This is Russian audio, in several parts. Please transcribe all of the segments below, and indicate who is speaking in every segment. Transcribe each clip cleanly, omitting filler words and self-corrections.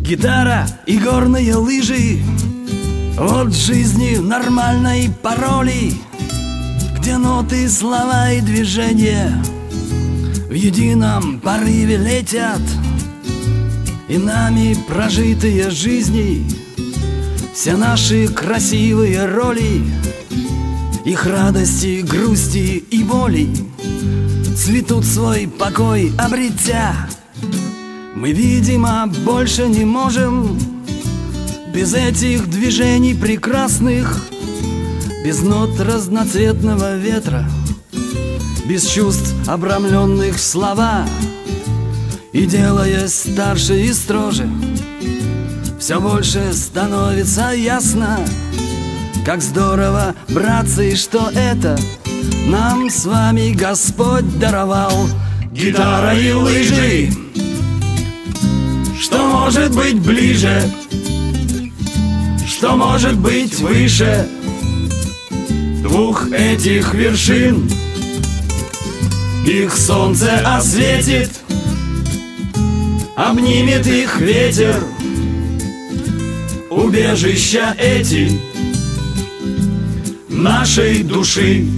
Speaker 1: Гитара и горные лыжи, вот жизни нормальной пароли, где ноты, слова и движения в едином порыве летят, и нами прожитые жизни, все наши красивые роли, их радости, грусти и боли цветут свой покой обретя. Мы, видимо, больше не можем без этих движений прекрасных, без нот разноцветного ветра, без чувств, обрамленных в слова. И, делаясь старше и строже, все больше становится ясно, как здорово, братцы, что это нам с вами Господь даровал. Гитара и лыжи, что может быть ближе, что может быть выше двух этих вершин? Их солнце осветит, обнимет их ветер, убежища эти нашей души.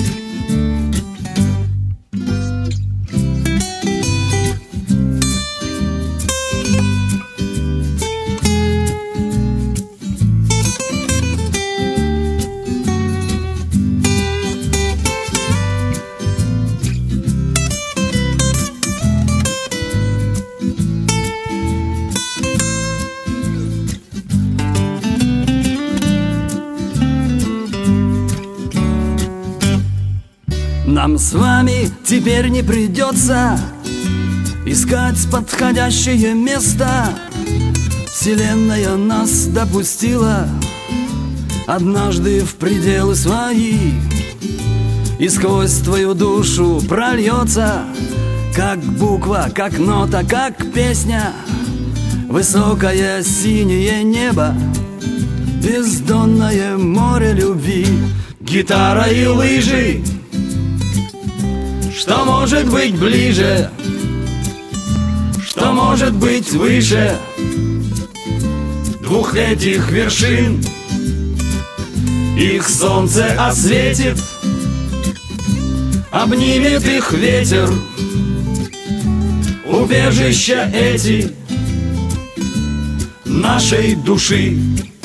Speaker 1: Нам с вами теперь не придется искать подходящее место. Вселенная нас допустила однажды в пределы свои, и сквозь твою душу прольется, как буква, как нота, как песня, высокое синее небо, бездонное море любви. Гитара и лыжи, что может быть ближе, что может быть выше двух этих вершин? Их солнце осветит, обнимет их ветер, убежища эти нашей души.